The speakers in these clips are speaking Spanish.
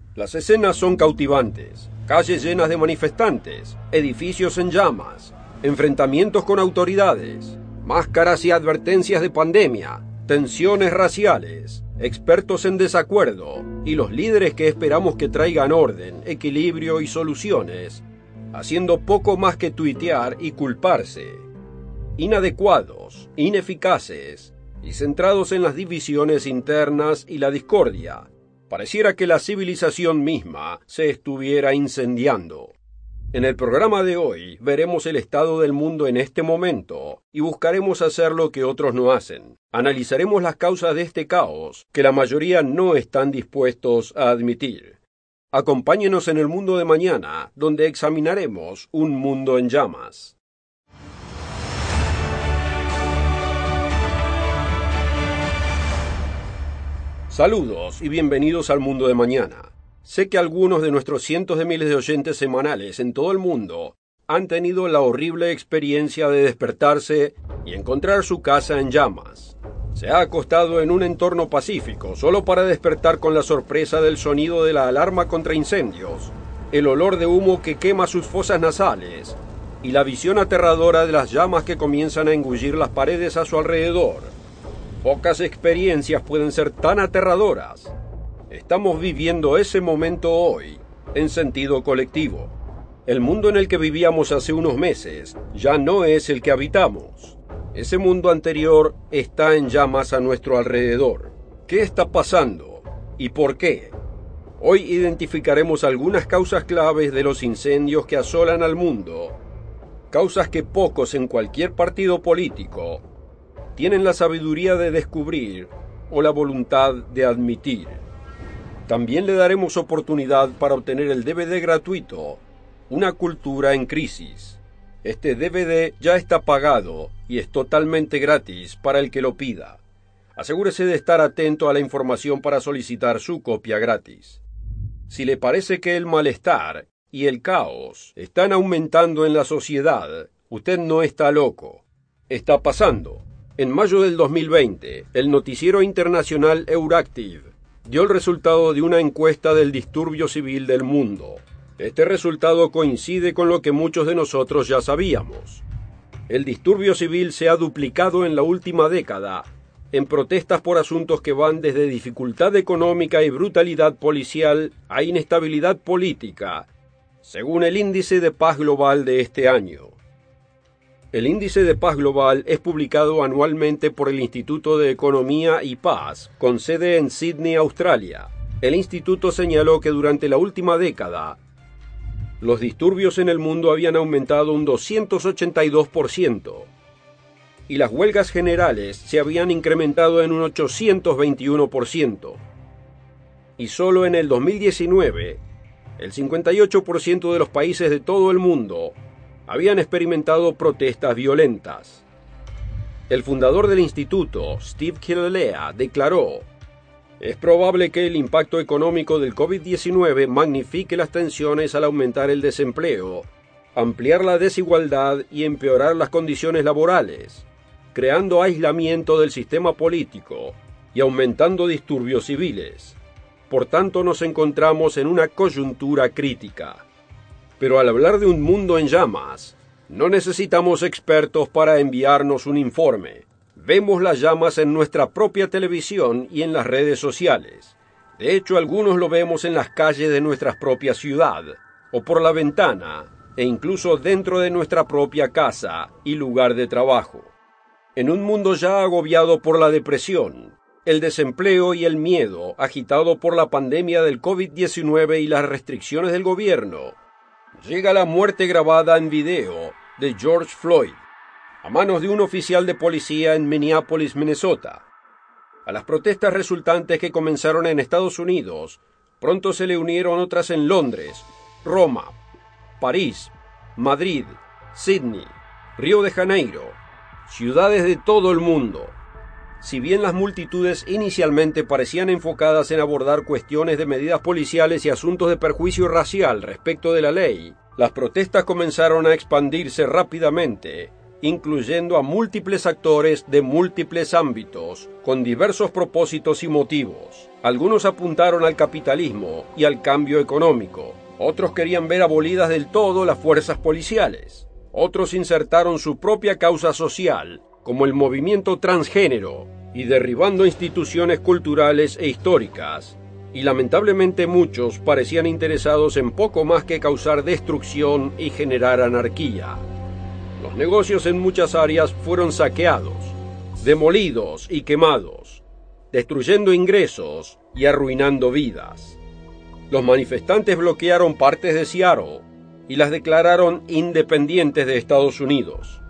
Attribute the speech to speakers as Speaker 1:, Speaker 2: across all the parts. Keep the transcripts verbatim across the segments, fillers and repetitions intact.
Speaker 1: Las escenas son cautivantes, calles llenas de manifestantes, edificios en llamas, enfrentamientos con autoridades, máscaras y advertencias de pandemia, tensiones raciales, expertos en desacuerdo y los líderes que esperamos que traigan orden, equilibrio y soluciones, haciendo poco más que tuitear y culparse. Inadecuados, ineficaces y centrados en las divisiones internas y la discordia. Pareciera que la civilización misma se estuviera incendiando. En el programa de hoy veremos el estado del mundo en este momento y buscaremos hacer lo que otros no hacen. Analizaremos las causas de este caos que la mayoría no están dispuestos a admitir. Acompáñenos en el mundo de mañana, donde examinaremos un mundo en llamas. Saludos y bienvenidos al mundo de mañana. Sé que algunos de nuestros cientos de miles de oyentes semanales en todo el mundo han tenido la horrible experiencia de despertarse y encontrar su casa en llamas. Se ha acostado en un entorno pacífico solo para despertar con la sorpresa del sonido de la alarma contra incendios, el olor de humo que quema sus fosas nasales y la visión aterradora de las llamas que comienzan a engullir las paredes a su alrededor. Pocas experiencias pueden ser tan aterradoras. Estamos viviendo ese momento hoy, en sentido colectivo. El mundo en el que vivíamos hace unos meses ya no es el que habitamos. Ese mundo anterior está en llamas a nuestro alrededor. ¿Qué está pasando? ¿Y por qué? Hoy identificaremos algunas causas claves de los incendios que asolan al mundo. Causas que pocos en cualquier partido político tienen la sabiduría de descubrir o la voluntad de admitir. También le daremos oportunidad para obtener el D V D gratuito, Una cultura en crisis. Este D V D ya está pagado y es totalmente gratis para el que lo pida. Asegúrese de estar atento a la información para solicitar su copia gratis. Si le parece que el malestar y el caos están aumentando en la sociedad, usted no está loco. Está pasando. En mayo del dos mil veinte, el noticiero internacional Euractiv dio el resultado de una encuesta del disturbio civil del mundo. Este resultado coincide con lo que muchos de nosotros ya sabíamos. El disturbio civil se ha duplicado en la última década en protestas por asuntos que van desde dificultad económica y brutalidad policial a inestabilidad política, según el Índice de Paz Global de este año. El Índice de Paz Global es publicado anualmente por el Instituto de Economía y Paz, con sede en Sydney, Australia. El instituto señaló que durante la última década, los disturbios en el mundo habían aumentado un doscientos ochenta y dos por ciento, y las huelgas generales se habían incrementado en un ochocientos veintiuno por ciento. Y solo en el dos mil diecinueve, el cincuenta y ocho por ciento de los países de todo el mundo habían experimentado protestas violentas. El fundador del instituto, Steve Killelea, declaró: es probable que el impacto económico del COVID diecinueve magnifique las tensiones al aumentar el desempleo, ampliar la desigualdad y empeorar las condiciones laborales, creando aislamiento del sistema político y aumentando disturbios civiles. Por tanto, nos encontramos en una coyuntura crítica. Pero al hablar de un mundo en llamas, no necesitamos expertos para enviarnos un informe. Vemos las llamas en nuestra propia televisión y en las redes sociales. De hecho, algunos lo vemos en las calles de nuestra propia ciudad, o por la ventana, e incluso dentro de nuestra propia casa y lugar de trabajo. En un mundo ya agobiado por la depresión, el desempleo y el miedo, agitado por la pandemia del COVID diecinueve y las restricciones del gobierno, llega la muerte grabada en video de George Floyd, a manos de un oficial de policía en Minneapolis, Minnesota. A las protestas resultantes que comenzaron en Estados Unidos, pronto se le unieron otras en Londres, Roma, París, Madrid, Sydney, Río de Janeiro, ciudades de todo el mundo. Si bien las multitudes inicialmente parecían enfocadas en abordar cuestiones de medidas policiales y asuntos de perjuicio racial respecto de la ley, las protestas comenzaron a expandirse rápidamente incluyendo a múltiples actores de múltiples ámbitos, con diversos propósitos y motivos. Algunos apuntaron al capitalismo y al cambio económico. Otros querían ver abolidas del todo las fuerzas policiales. Otros insertaron su propia causa social, como el movimiento transgénero, y derribando instituciones culturales e históricas. Y lamentablemente muchos parecían interesados en poco más que causar destrucción y generar anarquía. Los negocios en muchas áreas fueron saqueados, demolidos y quemados, destruyendo ingresos y arruinando vidas. Los manifestantes bloquearon partes de Seattle y las declararon independientes de Estados Unidos.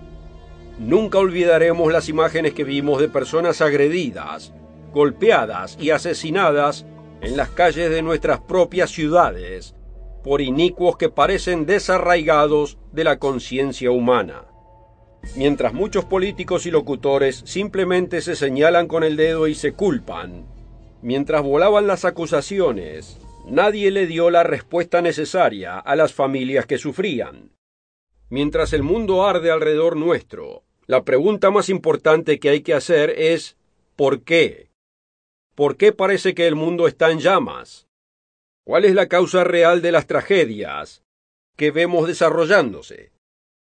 Speaker 1: Nunca olvidaremos las imágenes que vimos de personas agredidas, golpeadas y asesinadas en las calles de nuestras propias ciudades por inicuos que parecen desarraigados de la conciencia humana. Mientras muchos políticos y locutores simplemente se señalan con el dedo y se culpan, mientras volaban las acusaciones, nadie le dio la respuesta necesaria a las familias que sufrían. Mientras el mundo arde alrededor nuestro, la pregunta más importante que hay que hacer es ¿por qué? ¿Por qué parece que el mundo está en llamas? ¿Cuál es la causa real de las tragedias que vemos desarrollándose?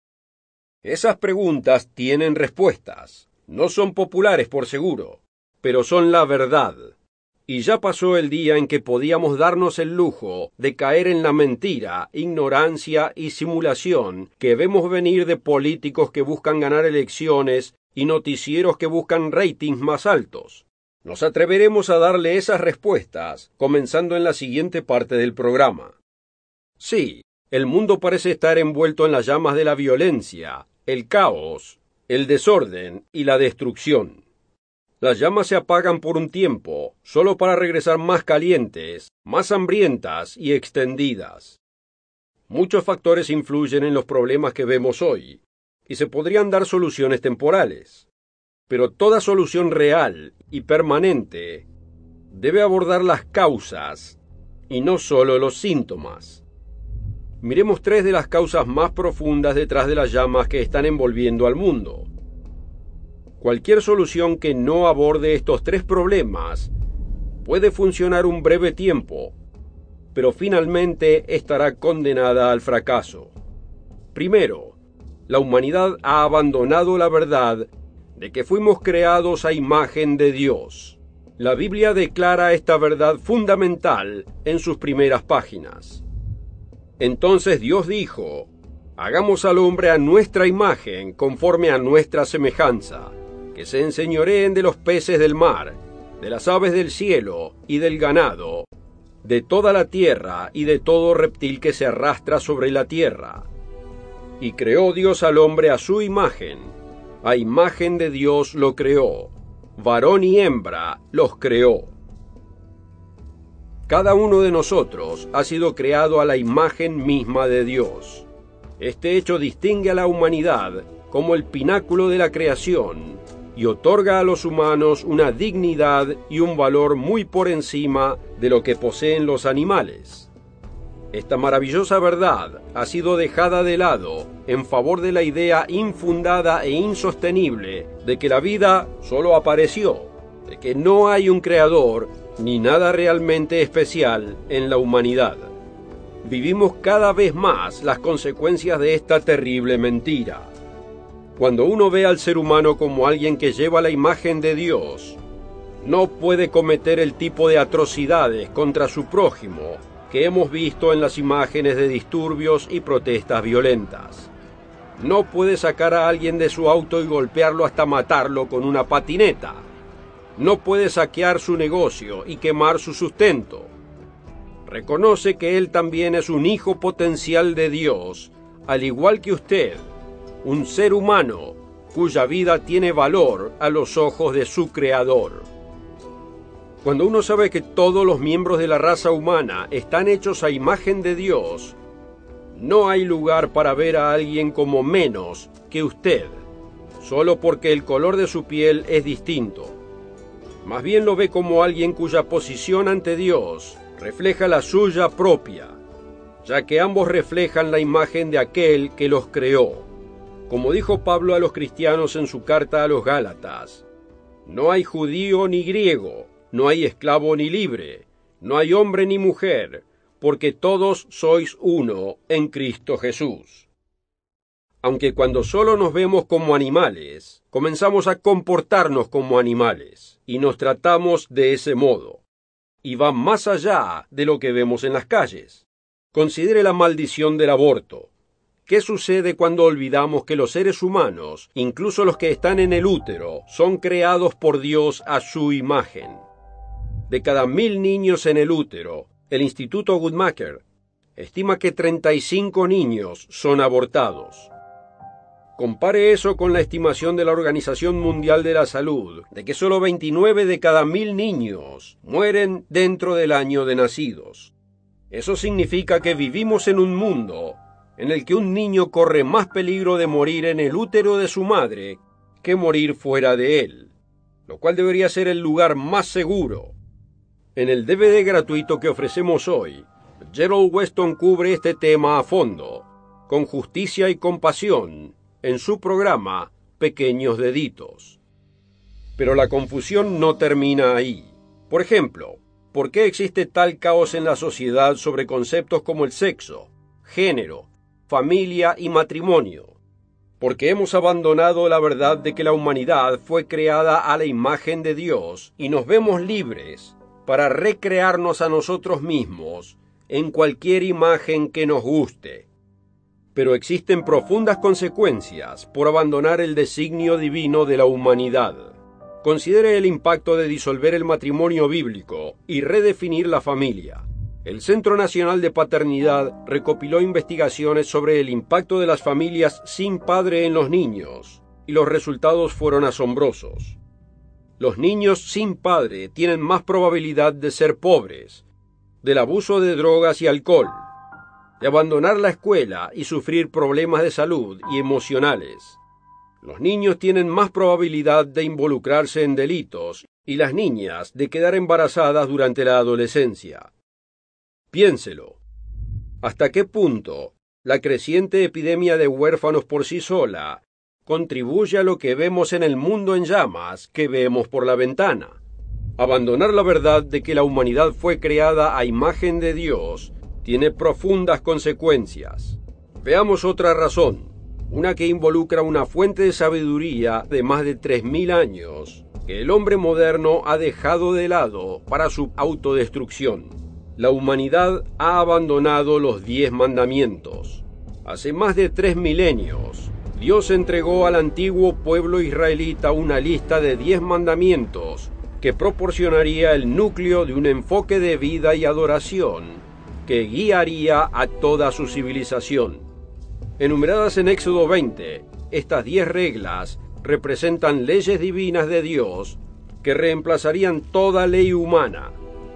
Speaker 1: Esas preguntas tienen respuestas. No son populares por seguro, pero son la verdad. Y ya pasó el día en que podíamos darnos el lujo de caer en la mentira, ignorancia y simulación que vemos venir de políticos que buscan ganar elecciones y noticieros que buscan ratings más altos. Nos atreveremos a darle esas respuestas, comenzando en la siguiente parte del programa. Sí, el mundo parece estar envuelto en las llamas de la violencia, el caos, el desorden y la destrucción. Las llamas se apagan por un tiempo, solo para regresar más calientes, más hambrientas y extendidas. Muchos factores influyen en los problemas que vemos hoy, y se podrían dar soluciones temporales. Pero toda solución real y permanente debe abordar las causas y no solo los síntomas. Miremos tres de las causas más profundas detrás de las llamas que están envolviendo al mundo. Cualquier solución que no aborde estos tres problemas puede funcionar un breve tiempo, pero finalmente estará condenada al fracaso. Primero, la humanidad ha abandonado la verdad de que fuimos creados a imagen de Dios. La Biblia declara esta verdad fundamental en sus primeras páginas. Entonces Dios dijo, hagamos al hombre a nuestra imagen, conforme a nuestra semejanza, que se enseñoreen de los peces del mar, de las aves del cielo y del ganado, de toda la tierra y de todo reptil que se arrastra sobre la tierra. Y creó Dios al hombre a su imagen, a imagen de Dios lo creó, varón y hembra los creó. Cada uno de nosotros ha sido creado a la imagen misma de Dios. Este hecho distingue a la humanidad como el pináculo de la creación y otorga a los humanos una dignidad y un valor muy por encima de lo que poseen los animales. Esta maravillosa verdad ha sido dejada de lado en favor de la idea infundada e insostenible de que la vida solo apareció, de que no hay un creador ni nada realmente especial en la humanidad. Vivimos cada vez más las consecuencias de esta terrible mentira. Cuando uno ve al ser humano como alguien que lleva la imagen de Dios, no puede cometer el tipo de atrocidades contra su prójimo que hemos visto en las imágenes de disturbios y protestas violentas. No puede sacar a alguien de su auto y golpearlo hasta matarlo con una patineta. No puede saquear su negocio y quemar su sustento. Reconoce que él también es un hijo potencial de Dios, al igual que usted, un ser humano cuya vida tiene valor a los ojos de su Creador. Cuando uno sabe que todos los miembros de la raza humana están hechos a imagen de Dios, no hay lugar para ver a alguien como menos que usted, solo porque el color de su piel es distinto. Más bien lo ve como alguien cuya posición ante Dios refleja la suya propia, ya que ambos reflejan la imagen de aquel que los creó. Como dijo Pablo a los cristianos en su carta a los Gálatas, no hay judío ni griego, no hay esclavo ni libre, no hay hombre ni mujer, porque todos sois uno en Cristo Jesús. Aunque cuando solo nos vemos como animales, comenzamos a comportarnos como animales, y nos tratamos de ese modo. Y va más allá de lo que vemos en las calles. Considere la maldición del aborto. ¿Qué sucede cuando olvidamos que los seres humanos, incluso los que están en el útero, son creados por Dios a su imagen? De cada mil niños en el útero, el Instituto Guttmacher estima que treinta y cinco niños son abortados. Compare eso con la estimación de la Organización Mundial de la Salud, de que solo veintinueve de cada mil niños mueren dentro del año de nacidos. Eso significa que vivimos en un mundo en el que un niño corre más peligro de morir en el útero de su madre que morir fuera de él, lo cual debería ser el lugar más seguro. En el D V D gratuito que ofrecemos hoy, Gerald Weston cubre este tema a fondo, con justicia y compasión, en su programa Pequeños Deditos. Pero la confusión no termina ahí. Por ejemplo, ¿por qué existe tal caos en la sociedad sobre conceptos como el sexo, género, familia y matrimonio? Porque hemos abandonado la verdad de que la humanidad fue creada a la imagen de Dios y nos vemos libres para recrearnos a nosotros mismos en cualquier imagen que nos guste. Pero existen profundas consecuencias por abandonar el designio divino de la humanidad. Considere el impacto de disolver el matrimonio bíblico y redefinir la familia. El Centro Nacional de Paternidad recopiló investigaciones sobre el impacto de las familias sin padre en los niños, y los resultados fueron asombrosos. Los niños sin padre tienen más probabilidad de ser pobres, del abuso de drogas y alcohol, de abandonar la escuela y sufrir problemas de salud y emocionales. Los niños tienen más probabilidad de involucrarse en delitos y las niñas de quedar embarazadas durante la adolescencia. Piénselo. ¿Hasta qué punto la creciente epidemia de huérfanos por sí sola contribuye a lo que vemos en el mundo en llamas que vemos por la ventana? Abandonar la verdad de que la humanidad fue creada a imagen de Dios tiene profundas consecuencias. Veamos otra razón, una que involucra una fuente de sabiduría de más de tres mil años, que el hombre moderno ha dejado de lado para su autodestrucción. La humanidad ha abandonado los diez mandamientos. Hace más de tres milenios, Dios entregó al antiguo pueblo israelita una lista de diez mandamientos que proporcionaría el núcleo de un enfoque de vida y adoración que guiaría a toda su civilización. Enumeradas en Éxodo veinte, estas diez reglas representan leyes divinas de Dios que reemplazarían toda ley humana.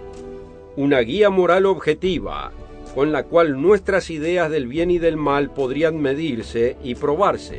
Speaker 1: Una guía moral objetiva con la cual nuestras ideas del bien y del mal podrían medirse y probarse.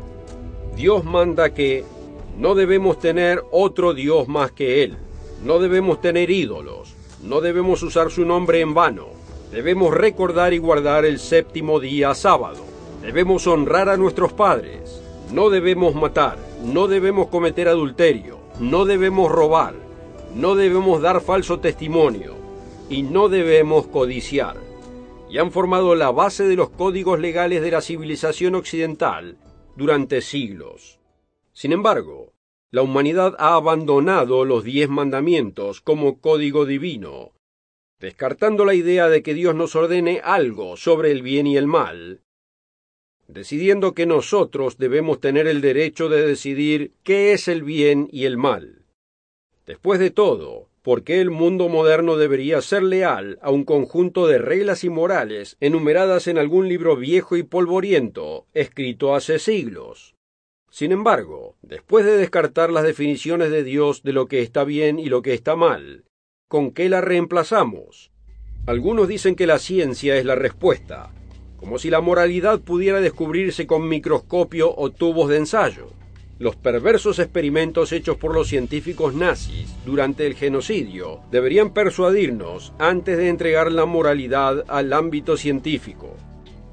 Speaker 1: Dios manda que no debemos tener otro Dios más que Él, no debemos tener ídolos, no debemos usar su nombre en vano, debemos recordar y guardar el séptimo día sábado, debemos honrar a nuestros padres, no debemos matar, no debemos cometer adulterio, no debemos robar, no debemos dar falso testimonio y no debemos codiciar. Y han formado la base de los códigos legales de la civilización occidental durante siglos. Sin embargo, la humanidad ha abandonado los diez mandamientos como código divino, descartando la idea de que Dios nos ordene algo sobre el bien y el mal, decidiendo que nosotros debemos tener el derecho de decidir qué es el bien y el mal. Después de todo, ¿por qué el mundo moderno debería ser leal a un conjunto de reglas y morales enumeradas en algún libro viejo y polvoriento, escrito hace siglos? Sin embargo, después de descartar las definiciones de Dios de lo que está bien y lo que está mal, ¿con qué la reemplazamos? Algunos dicen que la ciencia es la respuesta, como si la moralidad pudiera descubrirse con microscopio o tubos de ensayo. Los perversos experimentos hechos por los científicos nazis durante el genocidio deberían persuadirnos antes de entregar la moralidad al ámbito científico.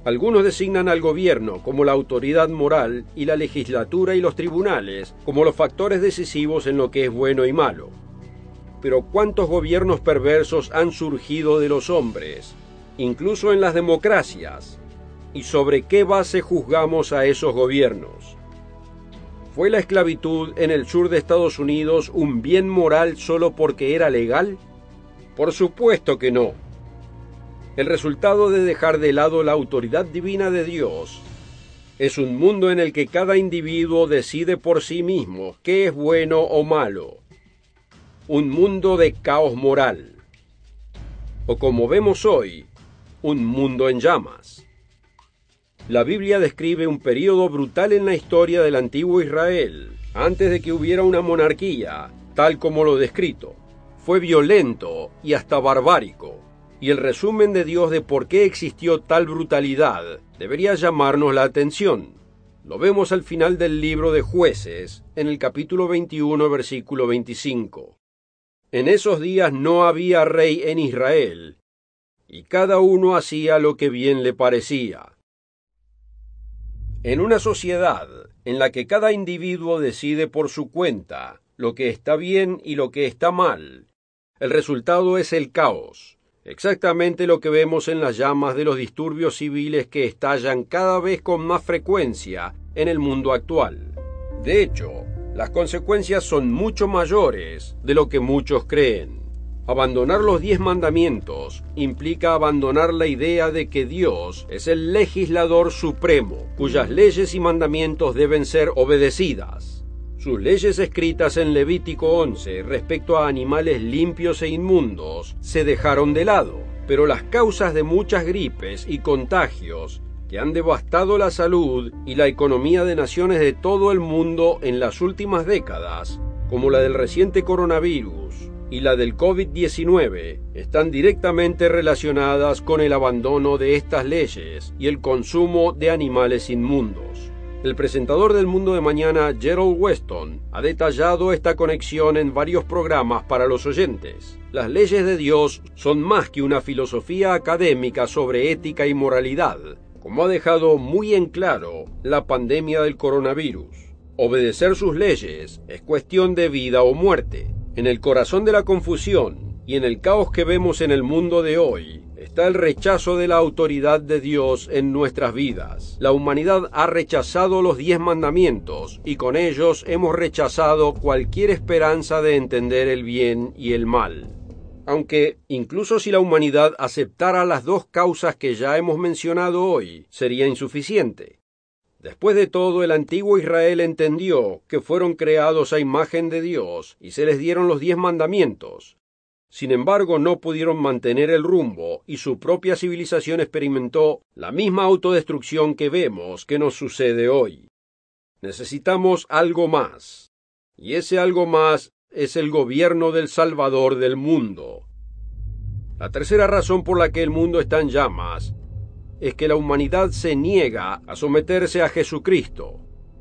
Speaker 1: Algunos designan al gobierno como la autoridad moral y la legislatura y los tribunales como los factores decisivos en lo que es bueno y malo. Pero ¿cuántos gobiernos perversos han surgido de los hombres, incluso en las democracias? ¿Y sobre qué base juzgamos a esos gobiernos? ¿Fue la esclavitud en el sur de Estados Unidos un bien moral solo porque era legal? Por supuesto que no. El resultado de dejar de lado la autoridad divina de Dios es un mundo en el que cada individuo decide por sí mismo qué es bueno o malo. Un mundo de caos moral. O como vemos hoy, un mundo en llamas. La Biblia describe un período brutal en la historia del antiguo Israel, antes de que hubiera una monarquía, tal como lo descrito. Fue violento y hasta barbárico. Y el resumen de Dios de por qué existió tal brutalidad debería llamarnos la atención. Lo vemos al final del libro de Jueces, en el capítulo veintiuno, versículo veinticinco. En esos días no había rey en Israel, y cada uno hacía lo que bien le parecía. En una sociedad en la que cada individuo decide por su cuenta lo que está bien y lo que está mal, el resultado es el caos. Exactamente lo que vemos en las llamas de los disturbios civiles que estallan cada vez con más frecuencia en el mundo actual. De hecho, las consecuencias son mucho mayores de lo que muchos creen. Abandonar los diez mandamientos implica abandonar la idea de que Dios es el legislador supremo, cuyas leyes y mandamientos deben ser obedecidas. Sus leyes escritas en Levítico once respecto a animales limpios e inmundos se dejaron de lado, pero las causas de muchas gripes y contagios que han devastado la salud y la economía de naciones de todo el mundo en las últimas décadas, como la del reciente coronavirus y la del COVID diecinueve, están directamente relacionadas con el abandono de estas leyes y el consumo de animales inmundos. El presentador del Mundo de Mañana, Gerald Weston, ha detallado esta conexión en varios programas para los oyentes. Las leyes de Dios son más que una filosofía académica sobre ética y moralidad, como ha dejado muy en claro la pandemia del coronavirus. Obedecer sus leyes es cuestión de vida o muerte. En el corazón de la confusión y en el caos que vemos en el mundo de hoy, está el rechazo de la autoridad de Dios en nuestras vidas. La humanidad ha rechazado los diez mandamientos y con ellos hemos rechazado cualquier esperanza de entender el bien y el mal. Aunque, incluso si la humanidad aceptara las dos causas que ya hemos mencionado hoy, sería insuficiente. Después de todo, el antiguo Israel entendió que fueron creados a imagen de Dios y se les dieron los diez mandamientos. Sin embargo, no pudieron mantener el rumbo y su propia civilización experimentó la misma autodestrucción que vemos que nos sucede hoy. Necesitamos algo más, y ese algo más es el gobierno del Salvador del mundo. La tercera razón por la que el mundo está en llamas es que la humanidad se niega a someterse a Jesucristo.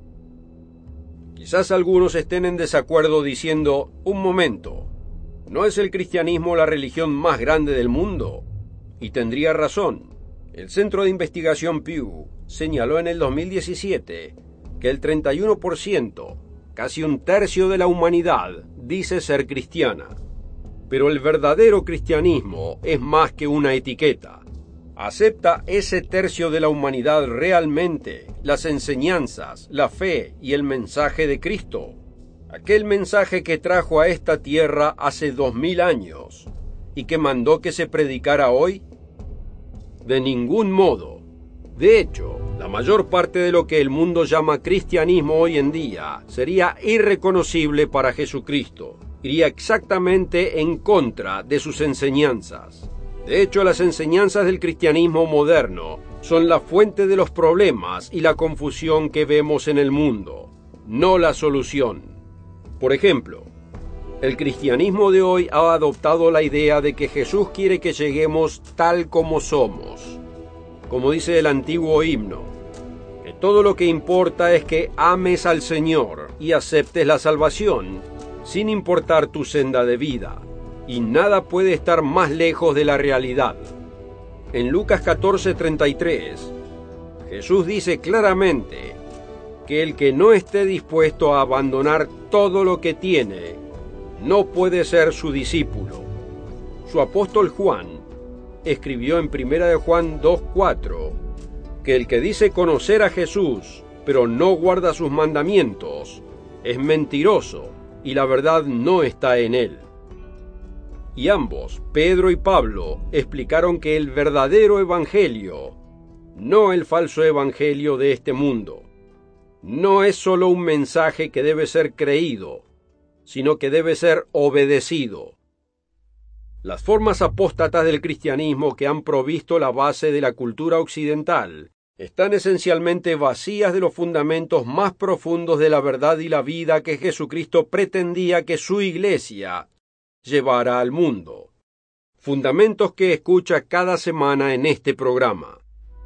Speaker 1: Quizás algunos estén en desacuerdo diciendo, un momento, ¿no es el cristianismo la religión más grande del mundo? Y tendría razón. El Centro de Investigación Pew señaló en el dos mil diecisiete que el treinta y uno por ciento, casi un tercio de la humanidad, dice ser cristiana. Pero el verdadero cristianismo es más que una etiqueta. ¿Acepta ese tercio de la humanidad realmente las enseñanzas, la fe y el mensaje de Cristo? Aquel mensaje que trajo a esta tierra hace dos mil años y que mandó que se predicara hoy? De ningún modo. De hecho, la mayor parte de lo que el mundo llama cristianismo hoy en día sería irreconocible para Jesucristo. Iría exactamente en contra de sus enseñanzas. De hecho, las enseñanzas del cristianismo moderno son la fuente de los problemas y la confusión que vemos en el mundo, no la solución. Por ejemplo, el cristianismo de hoy ha adoptado la idea de que Jesús quiere que lleguemos tal como somos. Como dice el antiguo himno, que todo lo que importa es que ames al Señor y aceptes la salvación, sin importar tu senda de vida. Y nada puede estar más lejos de la realidad. En Lucas catorce treinta y tres, Jesús dice claramente que el que no esté dispuesto a abandonar todo lo que tiene, no puede ser su discípulo. Su apóstol Juan escribió en primera de Juan dos cuatro que el que dice conocer a Jesús, pero no guarda sus mandamientos, es mentiroso y la verdad no está en él. Y ambos, Pedro y Pablo, explicaron que el verdadero evangelio, no el falso evangelio de este mundo, no es solo un mensaje que debe ser creído, sino que debe ser obedecido. Las formas apóstatas del cristianismo que han provisto la base de la cultura occidental están esencialmente vacías de los fundamentos más profundos de la verdad y la vida que Jesucristo pretendía que su iglesia llevara al mundo. Fundamentos que escucha cada semana en este programa.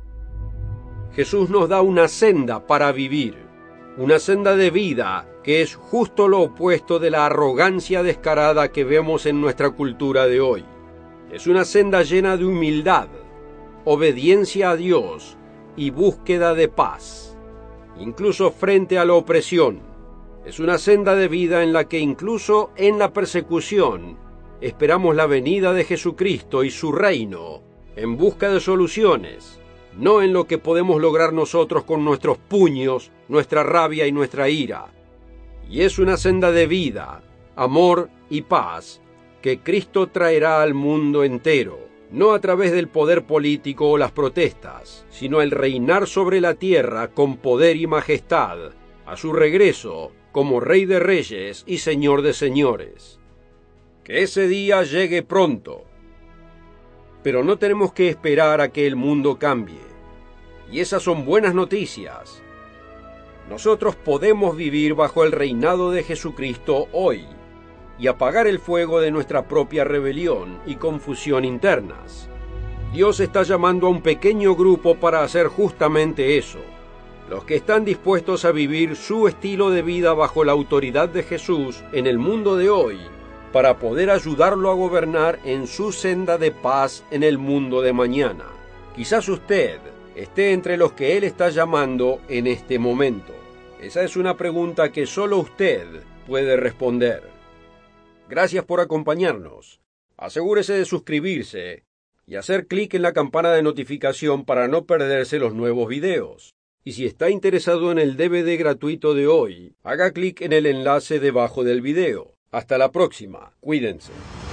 Speaker 1: Jesús nos da una senda para vivir, una senda de vida que es justo lo opuesto de la arrogancia descarada que vemos en nuestra cultura de hoy. Es una senda llena de humildad, obediencia a Dios y búsqueda de paz, incluso frente a la opresión. Es una senda de vida en la que incluso en la persecución esperamos la venida de Jesucristo y su reino en busca de soluciones, no en lo que podemos lograr nosotros con nuestros puños, nuestra rabia y nuestra ira. Y es una senda de vida, amor y paz que Cristo traerá al mundo entero, no a través del poder político o las protestas, sino el reinar sobre la tierra con poder y majestad, a su regreso como Rey de Reyes y Señor de Señores. Que ese día llegue pronto. Pero no tenemos que esperar a que el mundo cambie. Y esas son buenas noticias. Nosotros podemos vivir bajo el reinado de Jesucristo hoy y apagar el fuego de nuestra propia rebelión y confusión internas. Dios está llamando a un pequeño grupo para hacer justamente eso. Los que están dispuestos a vivir su estilo de vida bajo la autoridad de Jesús en el mundo de hoy, para poder ayudarlo a gobernar en su senda de paz en el mundo de mañana. Quizás usted esté entre los que Él está llamando en este momento. Esa es una pregunta que solo usted puede responder. Gracias por acompañarnos. Asegúrese de suscribirse y hacer clic en la campana de notificación para no perderse los nuevos videos. Y si está interesado en el D V D gratuito de hoy, haga clic en el enlace debajo del video. Hasta la próxima. Cuídense.